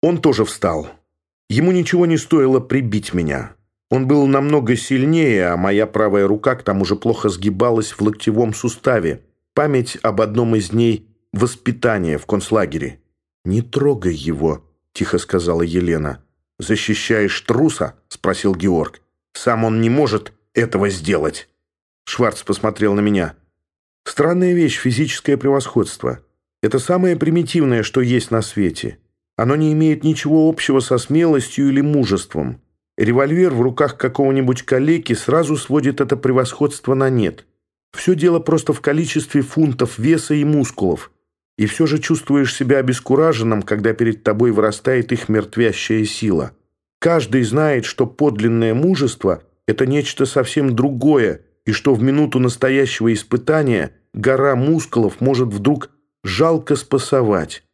Он тоже встал. Ему ничего не стоило прибить меня. Он был намного сильнее, а моя правая рука к тому же плохо сгибалась в локтевом суставе. Память об одном из дней воспитания в концлагере. «Не трогай его», — тихо сказала Елена. «Защищаешь труса?» — спросил Георг. «Сам он не может этого сделать». Шварц посмотрел на меня. «Странная вещь — физическое превосходство. Это самое примитивное, что есть на свете. Оно не имеет ничего общего со смелостью или мужеством. Револьвер в руках какого-нибудь калеки сразу сводит это превосходство на нет. Все дело просто в количестве фунтов веса и мускулов. И все же чувствуешь себя обескураженным, когда перед тобой вырастает их мертвящая сила. Каждый знает, что подлинное мужество – это нечто совсем другое, и что в минуту настоящего испытания гора мускулов может вдруг жалко спасовать.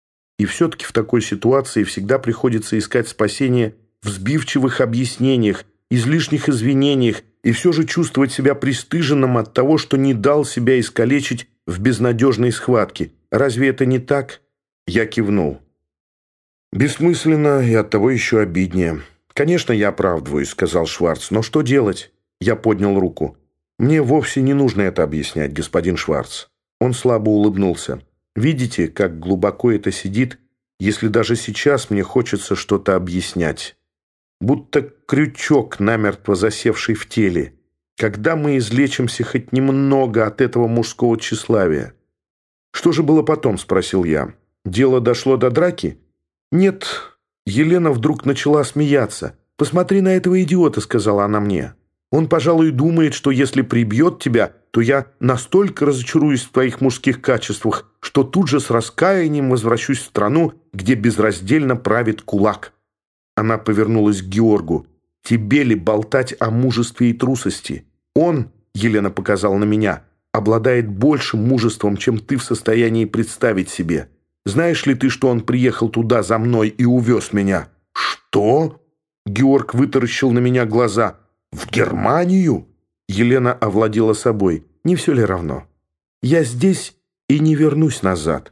И все-таки в такой ситуации всегда приходится искать спасение в сбивчивых объяснениях, излишних извинениях и все же чувствовать себя пристыженным от того, что не дал себя искалечить в безнадежной схватке. Разве это не так? Я кивнул. Бессмысленно и оттого еще обиднее. «Конечно, я оправдываюсь», — сказал Шварц. «Но что делать?» Я поднял руку. «Мне вовсе не нужно это объяснять, господин Шварц». Он слабо улыбнулся. «Видите, как глубоко это сидит, если даже сейчас мне хочется что-то объяснять? Будто крючок, намертво засевший в теле. Когда мы излечимся хоть немного от этого мужского тщеславия?» «Что же было потом?» — спросил я. «Дело дошло до драки?» «Нет». Елена вдруг начала смеяться. «Посмотри на этого идиота», — сказала она мне. «Он, пожалуй, думает, что если прибьет тебя, то я настолько разочаруюсь в твоих мужских качествах, что тут же с раскаянием возвращусь в страну, где безраздельно правит кулак». Она повернулась к Георгу. «Тебе ли болтать о мужестве и трусости? Он, — Елена показала на меня, — обладает большим мужеством, чем ты в состоянии представить себе. Знаешь ли ты, что он приехал туда за мной и увез меня?» «Что?» Георг вытаращил на меня глаза. «В Германию?» Елена овладела собой. «Не все ли равно? Я здесь и не вернусь назад».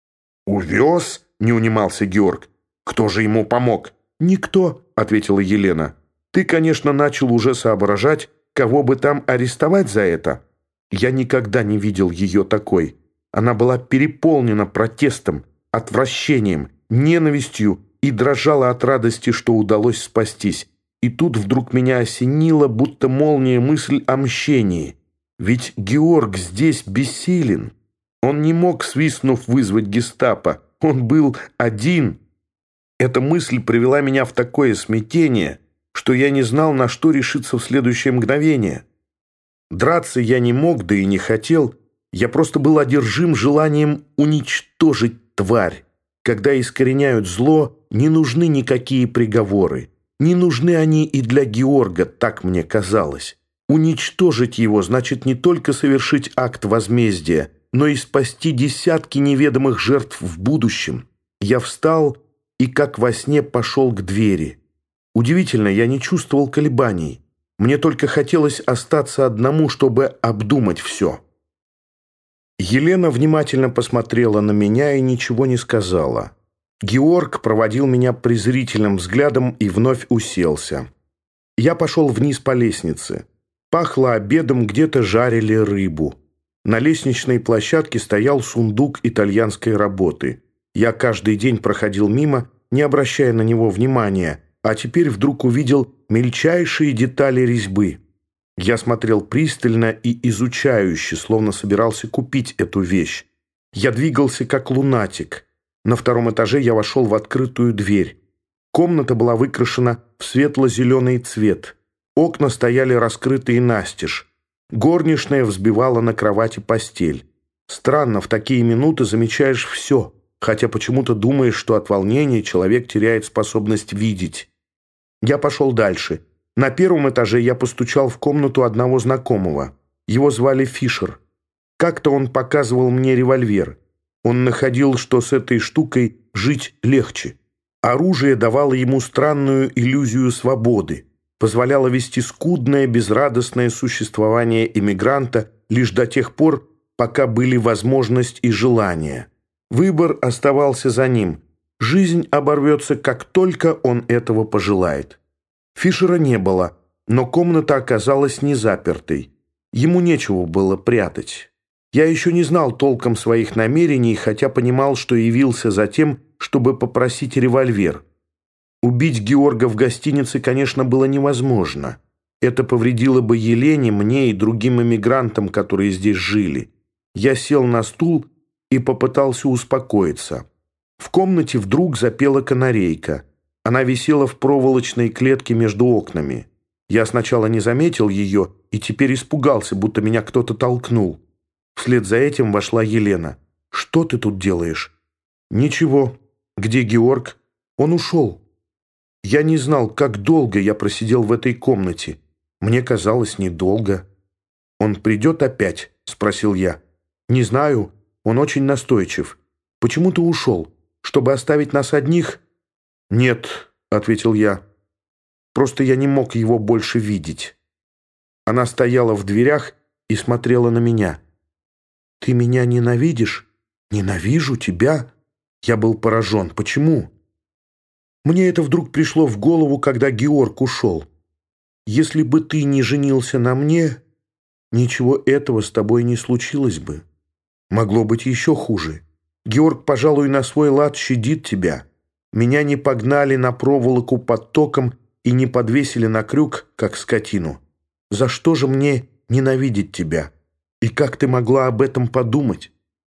«Увез?» — не унимался Георг. «Кто же ему помог?» «Никто», — ответила Елена. «Ты, конечно, начал уже соображать, кого бы там арестовать за это». Я никогда не видел ее такой. Она была переполнена протестом, отвращением, ненавистью и дрожала от радости, что удалось спастись. И тут вдруг меня осенила, будто молния, мысль о мщении. Ведь Георг здесь бессилен. Он не мог, свистнув, вызвать гестапо. Он был один. Эта мысль привела меня в такое смятение, что я не знал, на что решиться в следующее мгновение. Драться я не мог, да и не хотел. Я просто был одержим желанием уничтожить тварь. Когда искореняют зло, не нужны никакие приговоры. Не нужны они и для Георга, так мне казалось. Уничтожить его значит не только совершить акт возмездия, но и спасти десятки неведомых жертв в будущем. Я встал и, как во сне, пошел к двери. Удивительно, я не чувствовал колебаний. Мне только хотелось остаться одному, чтобы обдумать все. Елена внимательно посмотрела на меня и ничего не сказала. Георг проводил меня презрительным взглядом и вновь уселся. Я пошел вниз по лестнице. Пахло обедом, где-то жарили рыбу. На лестничной площадке стоял сундук итальянской работы. Я каждый день проходил мимо, не обращая на него внимания, а теперь вдруг увидел мельчайшие детали резьбы. Я смотрел пристально и изучающе, словно собирался купить эту вещь. Я двигался как лунатик. На втором этаже я вошел в открытую дверь. Комната была выкрашена в светло-зеленый цвет. Окна стояли раскрытые настежь. Горничная взбивала на кровати постель. Странно, в такие минуты замечаешь все, хотя почему-то думаешь, что от волнения человек теряет способность видеть. Я пошел дальше. На первом этаже я постучал в комнату одного знакомого. Его звали Фишер. Как-то он показывал мне револьвер. Он находил, что с этой штукой жить легче. Оружие давало ему странную иллюзию свободы, позволяло вести скудное, безрадостное существование эмигранта лишь до тех пор, пока были возможность и желание. Выбор оставался за ним. Жизнь оборвется, как только он этого пожелает. Фишера не было, но комната оказалась не запертой. Ему нечего было прятать. Я еще не знал толком своих намерений, хотя понимал, что явился за тем, чтобы попросить револьвер. Убить Георга в гостинице, конечно, было невозможно. Это повредило бы Елене, мне и другим эмигрантам, которые здесь жили. Я сел на стул и попытался успокоиться. В комнате вдруг запела канарейка. Она висела в проволочной клетке между окнами. Я сначала не заметил ее и теперь испугался, будто меня кто-то толкнул. Вслед за этим вошла Елена. «Что ты тут делаешь?» «Ничего. Где Георг?» «Он ушел». Я не знал, как долго я просидел в этой комнате. Мне казалось, недолго. «Он придет опять?» — спросил я. «Не знаю. Он очень настойчив. Почему ты ушел? Чтобы оставить нас одних?» «Нет», — ответил я. «Просто я не мог его больше видеть». Она стояла в дверях и смотрела на меня. «Ты меня ненавидишь?» «Ненавижу тебя?» Я был поражен. «Почему?» Мне это вдруг пришло в голову, когда Георг ушел. «Если бы ты не женился на мне, ничего этого с тобой не случилось бы. Могло быть еще хуже. Георг, пожалуй, на свой лад щадит тебя. Меня не погнали на проволоку под током и не подвесили на крюк, как скотину. За что же мне ненавидеть тебя? И как ты могла об этом подумать?»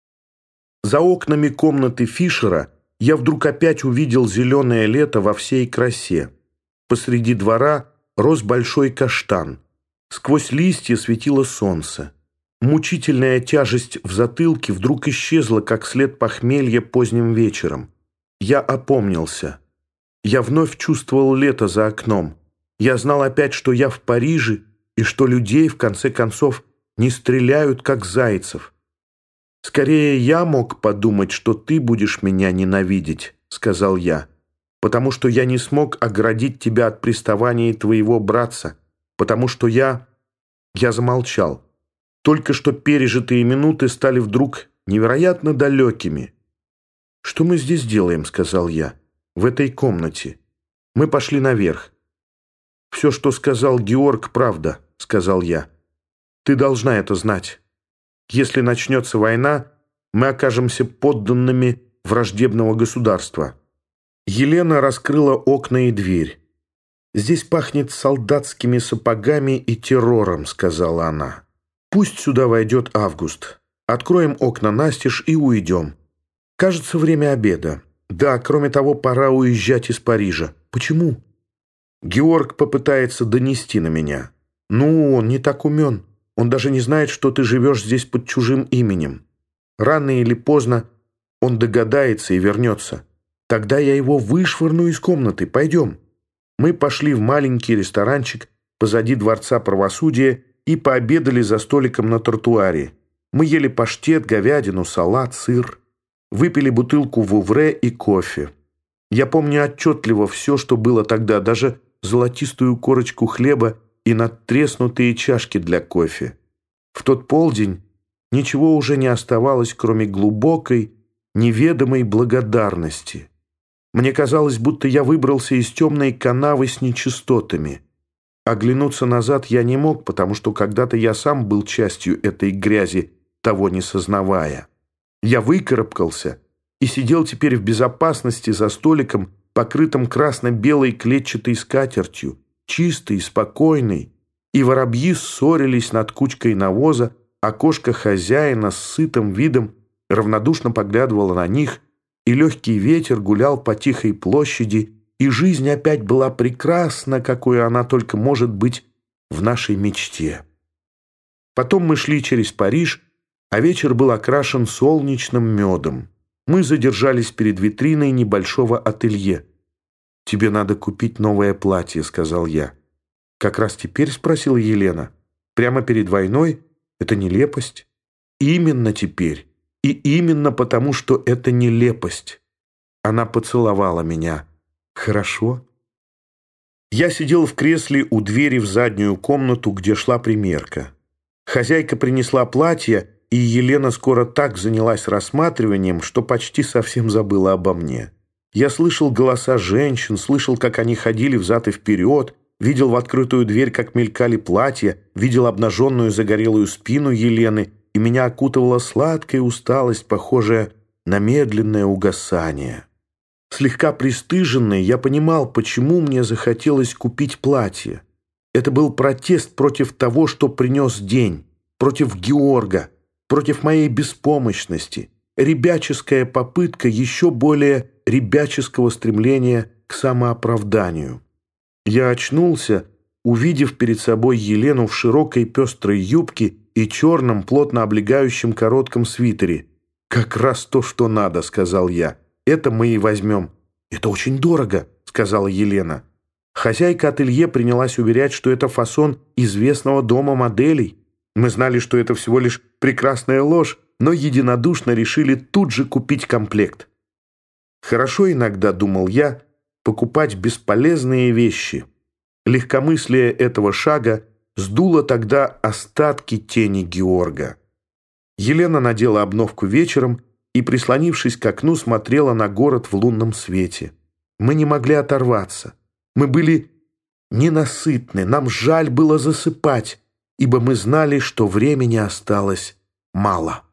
За окнами комнаты Фишера я вдруг опять увидел зеленое лето во всей красе. Посреди двора рос большой каштан. Сквозь листья светило солнце. Мучительная тяжесть в затылке вдруг исчезла, как след похмелья поздним вечером. Я опомнился. Я вновь чувствовал лето за окном. Я знал опять, что я в Париже, и что людей, в конце концов, не стреляют, как зайцев. «Скорее я мог подумать, что ты будешь меня ненавидеть», — сказал я, «потому что я не смог оградить тебя от приставаний твоего братца, потому что я замолчал. Только что пережитые минуты стали вдруг невероятно далекими». «Что мы здесь делаем?» — сказал я. «В этой комнате. Мы пошли наверх». «Все, что сказал Георг, правда», — сказал я. «Ты должна это знать. Если начнется война, мы окажемся подданными враждебного государства». Елена раскрыла окна и дверь. «Здесь пахнет солдатскими сапогами и террором», — сказала она. «Пусть сюда войдет Август. Откроем окна настежь и уйдем. Кажется, время обеда. Да, кроме того, пора уезжать из Парижа. Почему?» «Георг попытается донести на меня. Ну, он не так умен. Он даже не знает, что ты живешь здесь под чужим именем. Рано или поздно он догадается и вернется. Тогда я его вышвырну из комнаты. Пойдем». Мы пошли в маленький ресторанчик позади Дворца правосудия и пообедали за столиком на тротуаре. Мы ели паштет, говядину, салат, сыр. Выпили бутылку вувре и кофе. Я помню отчетливо все, что было тогда, даже золотистую корочку хлеба и надтреснутые чашки для кофе. В тот полдень ничего уже не оставалось, кроме глубокой, неведомой благодарности. Мне казалось, будто я выбрался из темной канавы с нечистотами. Оглянуться назад я не мог, потому что когда-то я сам был частью этой грязи, того не сознавая. Я выкарабкался и сидел теперь в безопасности за столиком, покрытым красно-белой клетчатой скатертью, чистый, спокойный, и воробьи ссорились над кучкой навоза, а кошка хозяина с сытым видом равнодушно поглядывала на них, и легкий ветер гулял по тихой площади, и жизнь опять была прекрасна, какой она только может быть в нашей мечте. Потом мы шли через Париж, а вечер был окрашен солнечным медом. Мы задержались перед витриной небольшого ателье. «Тебе надо купить новое платье», — сказал я. «Как раз теперь?» — спросила Елена. «Прямо перед войной? Это нелепость». «Именно теперь. И именно потому, что это нелепость». Она поцеловала меня. «Хорошо». Я сидел в кресле у двери в заднюю комнату, где шла примерка. Хозяйка принесла платье, и Елена скоро так занялась рассматриванием, что почти совсем забыла обо мне. Я слышал голоса женщин, слышал, как они ходили взад и вперед, видел в открытую дверь, как мелькали платья, видел обнаженную загорелую спину Елены, и меня окутывала сладкая усталость, похожая на медленное угасание. Слегка пристыженный, я понимал, почему мне захотелось купить платье. Это был протест против того, что принес день, против Георга, против моей беспомощности, ребяческая попытка еще более ребяческого стремления к самооправданию. Я очнулся, увидев перед собой Елену в широкой пестрой юбке и черном, плотно облегающем коротком свитере. «Как раз то, что надо», — сказал я. «Это мы и возьмем». «Это очень дорого», — сказала Елена. Хозяйка ателье принялась уверять, что это фасон известного дома моделей. Мы знали, что это всего лишь прекрасная ложь, но единодушно решили тут же купить комплект. Хорошо иногда, думал я, покупать бесполезные вещи. Легкомыслие этого шага сдуло тогда остатки тени Георга. Елена надела обновку вечером и, прислонившись к окну, смотрела на город в лунном свете. Мы не могли оторваться. Мы были ненасытны, нам жаль было засыпать, ибо мы знали, что времени осталось мало.